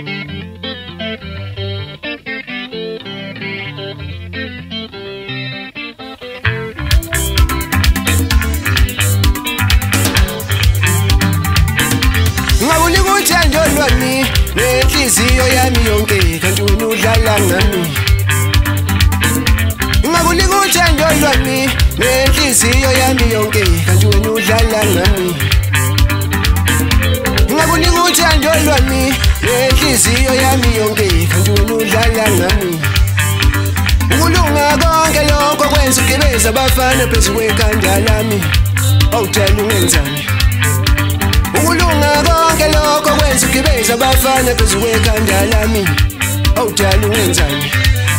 Ngawunika uthando lwami nenhliziyo yami yonke kanti wena udlala ngami. Ngawunika uthando lwami nenhliziyo yami yonke kanti wena udlala ngami. Ngawunika uthando lwami nenhliziyo yami yonke kanti wena udlala ngami. Ukulunga konke lokho kwenza ugibeza abafana phezu kwekhanda lami. Awutshela ungenzani? Ukulunga konke lokho kwenza ugibeza abafana phezu kwekhanda lami. Awutshela ungenzani?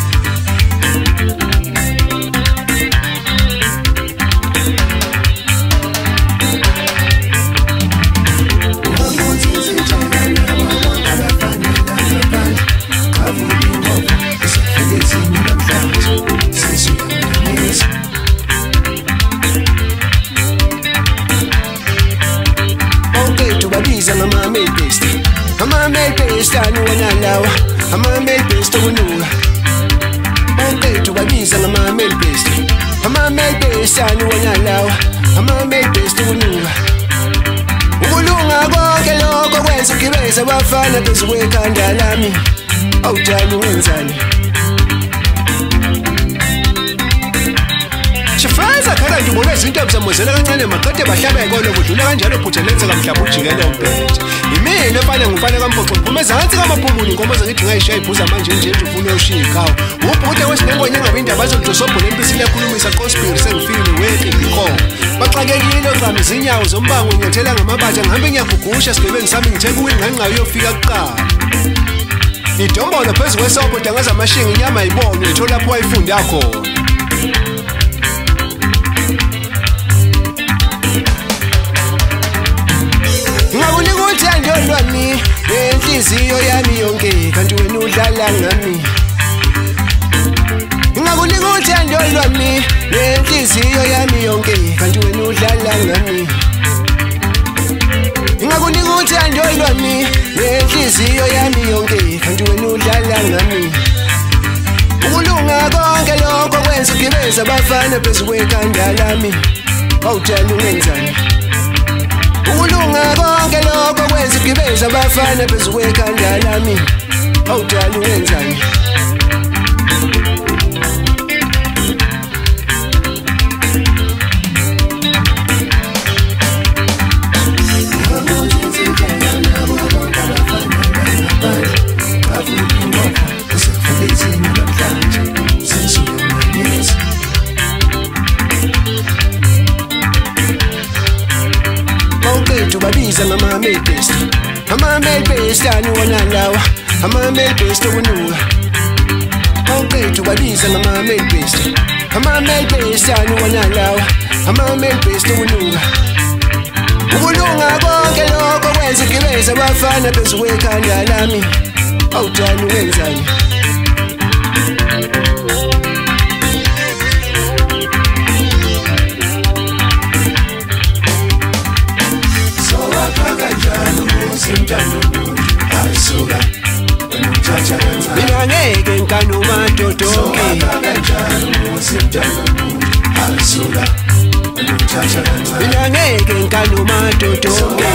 Anu wanalawa ama-male based okunuka. Oqethu babiza ngama-male based. Ama-male based anu wanalawa ama-male based okunuka. Ukulunga konke lokho kwenza ugibeza abafana phezu kwekhanda lami. Awutshela ungenzani? Shifaza khala nje ubona izinto zamozela kancane maqede bahlabe ikolo kudlula kanjalo phutha lenze kamhlaba ujikela umphethe. Imina mfana ngifana kaMpoqo ngiphumeza ngathi kaMaphumulo inkomoza ngithi ngayishaya ibhuza manje nje ufuna uyoshiya ikhawu. Ubhude wesinengonye ngabe indaba zokujosobhola empisi lekhulumisa qospiri sengifile wethi ngikho. Baxakekile oqama izinyawo zombango ngiyathela ngamabatsha ngihambe ngiyagugusha sigebengu sami ngitheka uwinqanqa uyofika kuqala. Idombolo phezu kwesobho dangaza amashinga inyama ayibona uyithola lapho wayifunda khona. Ngawunika uthando lwami nenhliziyo yami yonke kanti wena udlala ngami. Ngawunika uthando lwami nenhliziyo yami yonke kanti wena udlala ngami. Ngawunika uthando lwami nenhliziyo yami yonke kanti wena udlala ngami. Ukulunga konke lokho kwenza ugibeza abafana phezu kwekhanda lami. Awutshela ungenzani? Ukulunga konke lokho kwenza ugibeza abafana phezu kwekhanda lami. Awutshela ungenzani? Babiza ngama-male based. Ama-male based anu wanalawa ama-male based okunuka. Oqethu babiza ngama-male based. Ama-male based anu wanalawa ama-male based okunuka. Ukulunga konke lokho kwenza ugibeza abafana phezu kwekhanda lami. Awutshela ungenzani? Mina ngeke nkani umadodoke. Mina ngeke nkani umadodoke.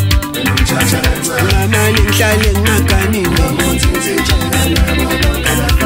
Ngamani ngihlale ngingaganile.